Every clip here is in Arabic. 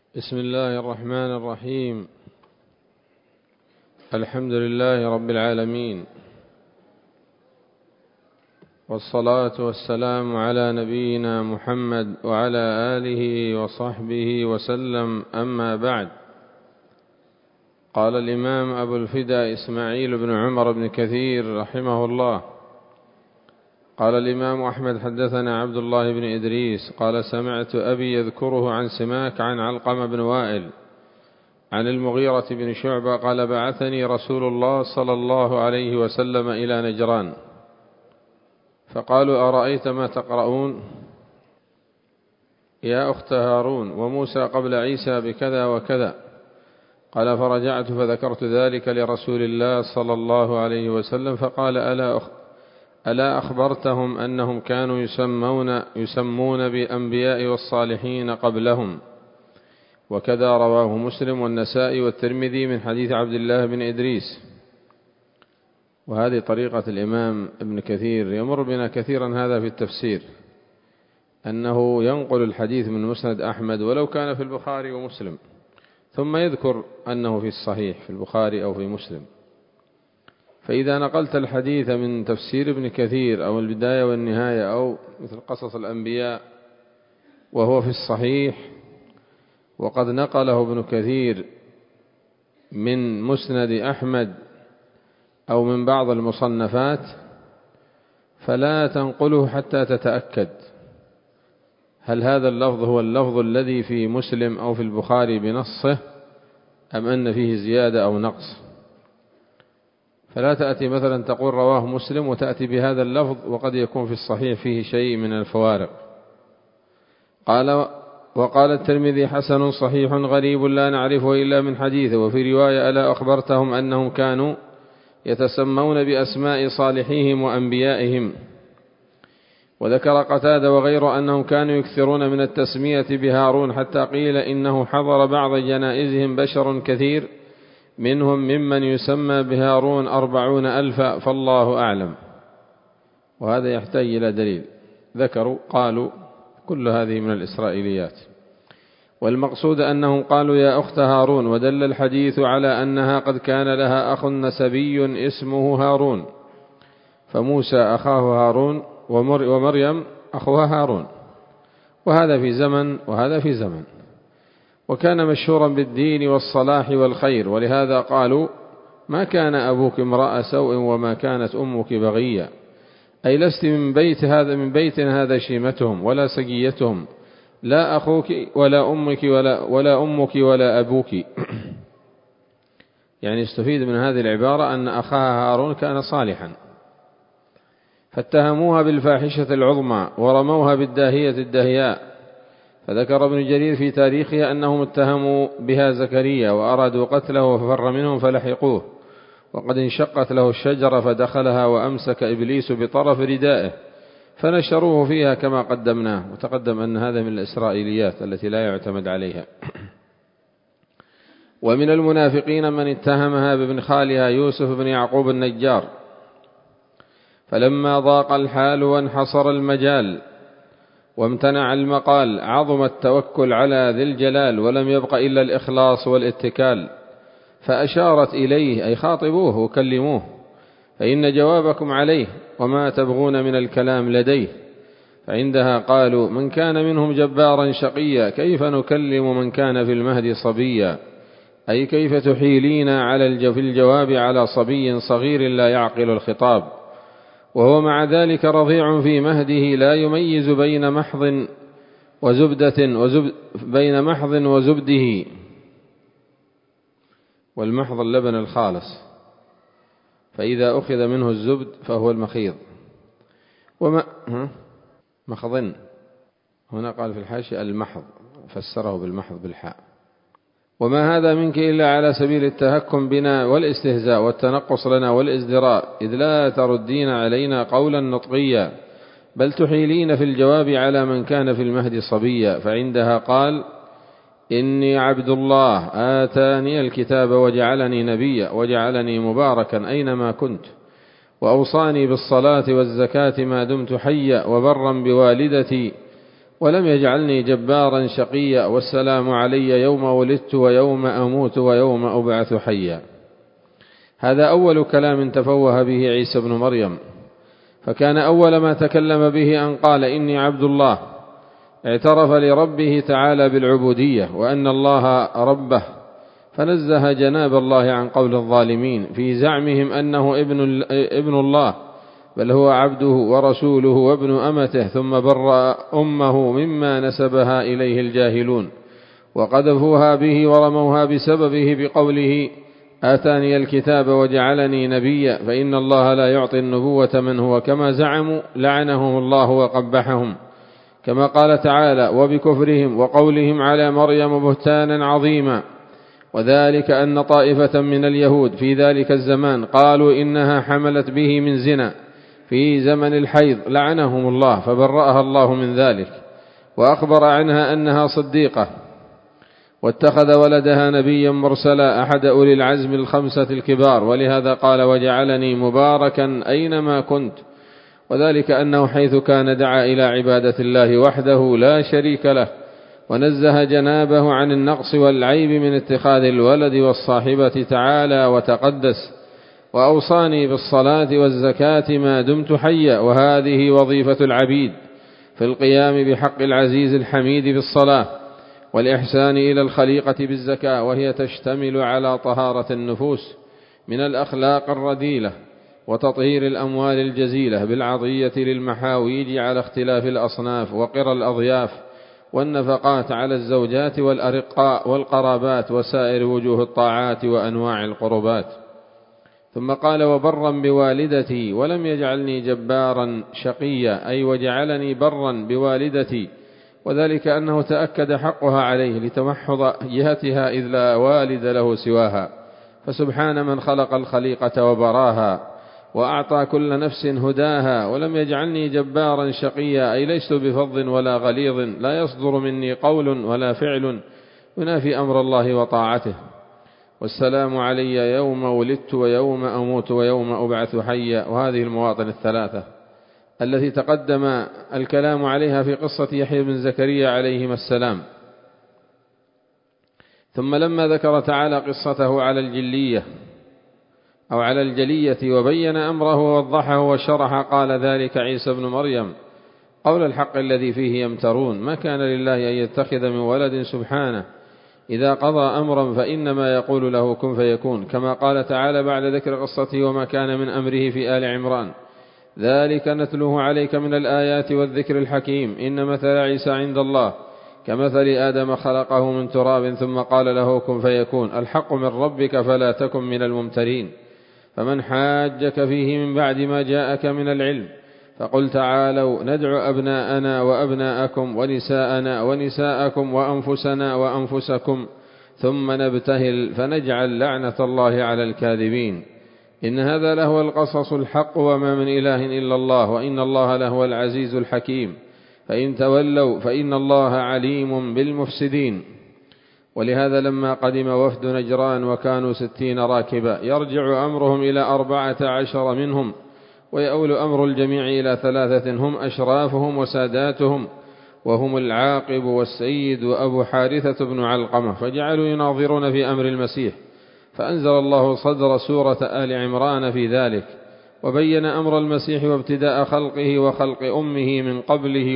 بسم الله الرحمن الرحيم. الحمد لله رب العالمين، والصلاة والسلام على نبينا محمد وعلى آله وصحبه وسلم. أما بعد، قال الإمام أبو الفداء إسماعيل بن عمر بن كثير رحمه الله: قال الإمام أحمد: حدثنا عبد الله بن إدريس قال: سمعت أبي يذكره عن سماك عن علقمة بن وائل عن المغيرة بن شعبة قال: بعثني رسول الله صلى الله عليه وسلم إلى نجران، فقالوا: أرأيت ما تقرؤون يا أخت هارون وموسى قبل عيسى بكذا وكذا؟ قال: فرجعت فذكرت ذلك لرسول الله صلى الله عليه وسلم، فقال: ألا أخبرتهم أنهم كانوا يسمون بأنبياء والصالحين قبلهم؟ وكذا رواه مسلم والنسائي والترمذي من حديث عبد الله بن إدريس. وهذه طريقة الإمام ابن كثير، يمر بنا كثيرا هذا في التفسير، أنه ينقل الحديث من مسند أحمد ولو كان في البخاري ومسلم، ثم يذكر أنه في الصحيح في البخاري أو في مسلم. فإذا نقلت الحديث من تفسير ابن كثير أو البداية والنهاية أو مثل قصص الأنبياء وهو في الصحيح، وقد نقله ابن كثير من مسند أحمد أو من بعض المصنفات، فلا تنقله حتى تتأكد هل هذا اللفظ هو اللفظ الذي في مسلم أو في البخاري بنصه أم أن فيه زيادة أو نقص. فلا تأتي مثلا تقول رواه مسلم وتأتي بهذا اللفظ وقد يكون في الصحيح فيه شيء من الفوارق. وقال الترمذي: حسن صحيح غريب لا نعرفه إلا من حديثه. وفي رواية: ألا أخبرتهم أنهم كانوا يتسمون بأسماء صالحيهم وأنبيائهم؟ وذكر قتادة وغيره أنهم كانوا يكثرون من التسمية بهارون، حتى قيل إنه حضر بعض جنائزهم بشر كثير منهم ممن يسمى بهارون 40,000، فالله أعلم. وهذا يحتاج إلى دليل. قالوا كل هذه من الإسرائيليات، والمقصود أنهم قالوا يا أخت هارون، ودل الحديث على أنها قد كان لها أخ نسبي اسمه هارون، فموسى أخاه هارون ومريم أخوها هارون، وهذا في زمن وهذا في زمن، وكان مشهورا بالدين والصلاح والخير. ولهذا قالوا: ما كان أبوك امرأ سوء وما كانت أمك بغيا، أي لست من بيت هذا شيمتهم ولا سجيتهم، لا أخوك ولا أمك ولا أبوك. يعني استفيد من هذه العبارة أن أخاها هارون كان صالحا، فاتهموها بالفاحشة العظمى ورموها بالداهية الدهياء. فذكر ابن جرير في تاريخه أنهم اتهموا بها زكريا وأرادوا قتله ففر منهم فلحقوه، وقد انشقت له الشجرة فدخلها وأمسك إبليس بطرف ردائه فنشروه فيها كما قدمناه. وتقدم أن هذا من الإسرائيليات التي لا يعتمد عليها. ومن المنافقين من اتهمها بابن خالها يوسف بن يعقوب النجار، فلما ضاق الحال وانحصر المجال وامتنع المقال عظم التوكل على ذي الجلال، ولم يبق إلا الإخلاص والاتكال، فأشارت إليه أي خاطبوه وكلموه: فإن جوابكم عليه وما تبغون من الكلام لديه. فعندها قالوا: من كان منهم جبارا شقيا كيف نكلم من كان في المهد صبيا، أي كيف تحيلين في الجواب على صبي صغير لا يعقل الخطاب، وهو مع ذلك رضيع في مهده لا يميز بين محض وزبده. والمحض اللبن الخالص، فإذا أخذ منه الزبد فهو المخيض. مخض هنا قال في الحاشية المحض، فسره بالمحض بالحاء. وما هذا منك إلا على سبيل التهكم بنا والاستهزاء والتنقص لنا والازدراء، إذ لا تردين علينا قولا نطقيا، بل تحيلين في الجواب على من كان في المهد صبيا. فعندها قال: إني عبد الله آتاني الكتاب وجعلني نبيا وجعلني مباركا أينما كنت وأوصاني بالصلاة والزكاة ما دمت حيا وبرا بوالدتي ولم يجعلني جبارا شقيا، والسلام علي يوم ولدت ويوم أموت ويوم أبعث حيا. هذا أول كلام تفوه به عيسى بن مريم، فكان أول ما تكلم به أن قال إني عبد الله، اعترف لربه تعالى بالعبودية وأن الله ربه، فنزه جناب الله عن قول الظالمين في زعمهم أنه ابن الله، بل هو عبده ورسوله وابن أمته، ثم برأ أمه مما نسبها إليه الجاهلون وقذفوها به ورموها بسببه بقوله آتاني الكتاب وجعلني نبيا، فإن الله لا يعطي النبوة من هو كما زعموا، لعنهم الله وقبحهم، كما قال تعالى وبكفرهم وقولهم على مريم بهتانا عظيما. وذلك أن طائفة من اليهود في ذلك الزمان قالوا إنها حملت به من زنا في زمن الحيض، لعنهم الله فبرأها الله من ذلك، وأخبر عنها أنها صديقة، واتخذ ولدها نبيا مرسلا أحد أولي العزم الخمسة الكبار، ولهذا قال وجعلني مباركا أينما كنت، وذلك أنه حيث كان دعا إلى عبادة الله وحده لا شريك له، ونزه جنابه عن النقص والعيب من اتخاذ الولد والصاحبة تعالى وتقدس، وأوصاني بالصلاة والزكاة ما دمت حيا، وهذه وظيفة العبيد في القيام بحق العزيز الحميد بالصلاة، والإحسان إلى الخليقة بالزكاة، وهي تشتمل على طهارة النفوس من الأخلاق الرذيلة، وتطهير الأموال الجزيلة بالعطية للمحاويج على اختلاف الأصناف، وقرى الأضياف، والنفقات على الزوجات والأرقاء والقرابات، وسائر وجوه الطاعات وأنواع القربات. ثم قال وبرا بوالدتي ولم يجعلني جبارا شقيا، أي وجعلني برا بوالدتي، وذلك أنه تأكد حقها عليه لتمحض جهتها إذ لا والد له سواها، فسبحان من خلق الخليقة وبراها وأعطى كل نفس هداها. ولم يجعلني جبارا شقيا، أي ليست بفظ ولا غليظ، لا يصدر مني قول ولا فعل ينافي أمر الله وطاعته. والسلام علي يوم ولدت ويوم أموت ويوم أبعث حيا. وهذه المواطن الثلاثة التي تقدم الكلام عليها في قصة يحيى بن زكريا عليهما السلام. ثم لما ذكر تعالى قصته على الجلية أو على الجلية وبين أمره ووضحه وشرح، قال ذلك عيسى بن مريم قول الحق الذي فيه يمترون، ما كان لله أن يتخذ من ولد سبحانه، إذا قضى أمرا فإنما يقول له كن فيكون، كما قال تعالى بعد ذكر قصته وما كان من أمره في آل عمران ذلك نتلوه عليك من الآيات والذكر الحكيم، إن مثل عيسى عند الله كمثل آدم خلقه من تراب ثم قال له كن فيكون، الحق من ربك فلا تكن من الممترين. فمن حاجك فيه من بعد ما جاءك من العلم فقل تعالوا ندعو أبناءنا وأبناءكم ونساءنا ونساءكم وأنفسنا وأنفسكم ثم نبتهل فنجعل لعنة الله على الكاذبين، إن هذا لهو القصص الحق وما من إله إلا الله، وإن الله لهو العزيز الحكيم، فإن تولوا فإن الله عليم بالمفسدين. ولهذا لما قدم وفد نجران وكانوا 60 راكبا يرجع أمرهم إلى 14 منهم، ويؤول أمر الجميع إلى 3 هم أشرافهم وساداتهم، وهم العاقب والسيد وأبو حارثة بن علقمة، فجعلوا يناظرون في أمر المسيح، فأنزل الله صدر سورة آل عمران في ذلك، وبين أمر المسيح وابتداء خلقه وخلق أمه من قبله،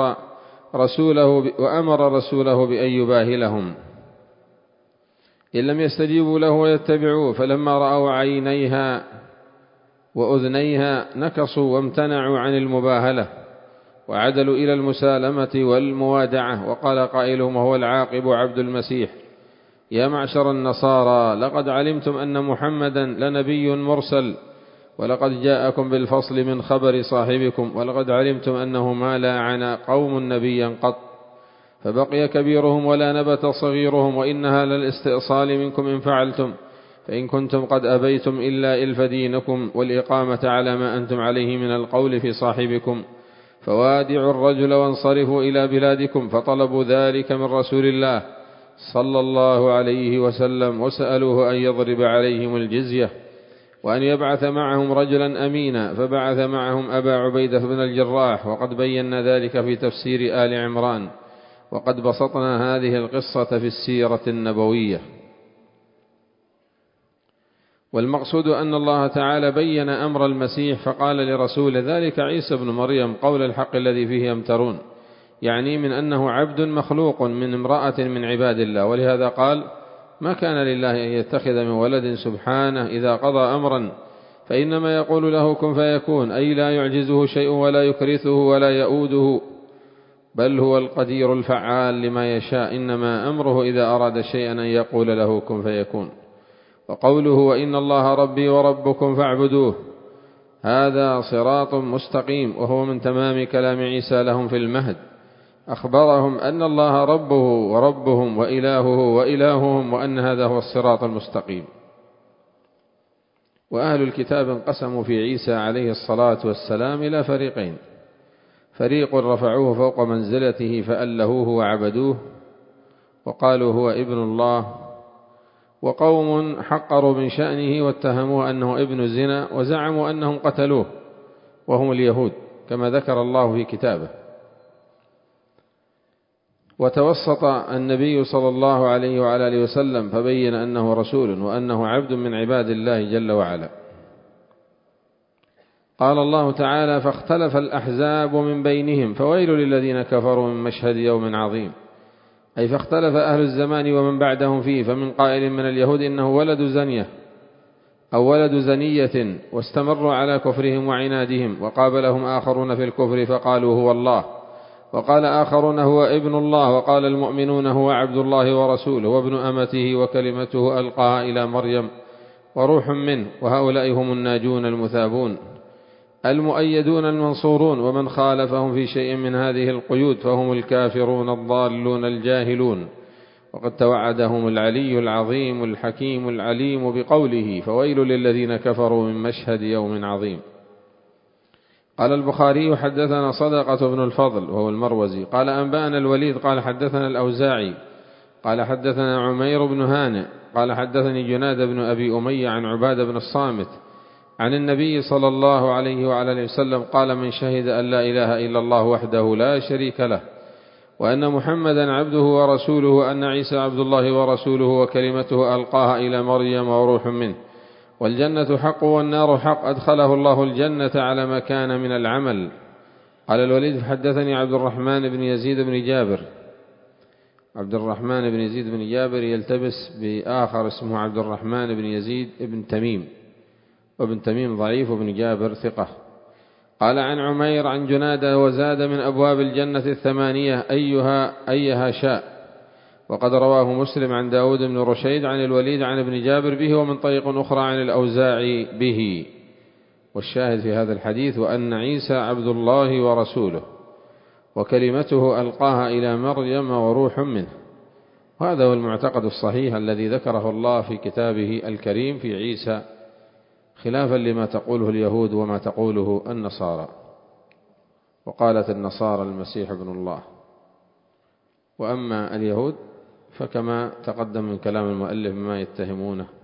وأمر رسوله بأن يباهلهم إن لم يستجيبوا له ويتبعوه، فلما رأوا عينيها وأذنيها نكصوا وامتنعوا عن المباهلة وعدلوا إلى المسالمة والموادعة. وقال قائلهم وهو العاقب عبد المسيح يا معشر النصارى لقد علمتم أن محمدا لنبي مرسل، ولقد جاءكم بالفصل من خبر صاحبكم، ولقد علمتم أنه ما لاعن قوم نبيا قط، فبقي كبيرهم ولا نبت صغيرهم، وإنها للاستئصال منكم إن فعلتم، فإن كنتم قد أبيتم إلا إلف دينكم والإقامة على ما أنتم عليه من القول في صاحبكم، فوادعوا الرجل وانصرفوا إلى بلادكم، فطلبوا ذلك من رسول الله صلى الله عليه وسلم، وسألوه أن يضرب عليهم الجزية، وأن يبعث معهم رجلا أمينا، فبعث معهم أبا عبيدة بن الجراح، وقد بينا ذلك في تفسير آل عمران، وقد بسطنا هذه القصة في السيرة النبوية. والمقصود أن الله تعالى بين أمر المسيح فقال لرسول ذلك عيسى بن مريم قول الحق الذي فيه يمترون، يعني من أنه عبد مخلوق من امرأة من عباد الله، ولهذا قال ما كان لله أن يتخذ من ولد سبحانه إذا قضى أمرا فإنما يقول له كن فيكون، أي لا يعجزه شيء ولا يكرثه ولا يؤوده، بل هو القدير الفعال لما يشاء، إنما أمره إذا أراد شيئا أن يقول له كن فيكون. وقوله وإن الله ربي وربكم فاعبدوه، هذا صراط مستقيم، وهو من تمام كلام عيسى لهم في المهد، أخبرهم أن الله ربه وربهم وإلهه وإلههم، وأن هذا هو الصراط المستقيم. وأهل الكتاب انقسموا في عيسى عليه الصلاة والسلام إلى فريقين: فريق رفعوه فوق منزلته فألهوه وعبدوه وقالوا هو ابن الله، وقوم حقروا من شأنه واتهموه أنه ابن الزنا وزعموا أنهم قتلوه، وهم اليهود كما ذكر الله في كتابه. وتوسط النبي صلى الله عليه وعلى آله وسلم فبين أنه رسول وأنه عبد من عباد الله جل وعلا. قال الله تعالى فاختلف الأحزاب من بينهم فويل للذين كفروا من مشهد يوم عظيم، أي فاختلف أهل الزمان ومن بعدهم فيه، فمن قائل من اليهود إنه ولد زنية أو ولد زنية، واستمروا على كفرهم وعنادهم، وقابلهم آخرون في الكفر فقالوا هو الله، وقال آخرون هو ابن الله، وقال المؤمنون هو عبد الله ورسوله وابن أمته وكلمته ألقاها إلى مريم وروح منه، وهؤلاء هم الناجون المثابون المؤيدون المنصورون، ومن خالفهم في شيء من هذه القيود فهم الكافرون الضالون الجاهلون. وقد توعدهم العلي العظيم الحكيم العليم بقوله فويل للذين كفروا من مشهد يوم عظيم. قال البخاري حدثنا صدقة بن الفضل وهو المروزي قال أنبأنا الوليد قال حدثنا الأوزاعي قال حدثنا عمير بن هانئ قال حدثني جناد بن أبي أمية عن عبادة بن الصامت عن النبي صلى الله عليه وعلى آله وسلم قال من شهد أن لا إله إلا الله وحده لا شريك له وأن محمدا عبده ورسوله وأن عيسى عبد الله ورسوله وكلمته ألقاها إلى مريم وروح منه، والجنة حق والنار حق، أدخله الله الجنة على ما كان من العمل. قال الوليد حدثني عبد الرحمن بن يزيد بن جابر. عبد الرحمن بن يزيد بن جابر يلتبس بآخر اسمه عبد الرحمن بن يزيد بن تميم، وابن تميم ضعيف وابن جابر ثقة. قال عن عمير عن جنادة وزاد من أبواب الجنة 8 أيها شاء. وقد رواه مسلم عن داود بن رشيد عن الوليد عن ابن جابر به، ومن طريق أخرى عن الأوزاعي به. والشاهد في هذا الحديث وأن عيسى عبد الله ورسوله وكلمته ألقاها إلى مريم وروح منه، وهذا هو المعتقد الصحيح الذي ذكره الله في كتابه الكريم في عيسى، خلافا لما تقوله اليهود وما تقوله النصارى. وقالت النصارى المسيح ابن الله، وأما اليهود فكما تقدم من كلام المؤلف ما يتهمونه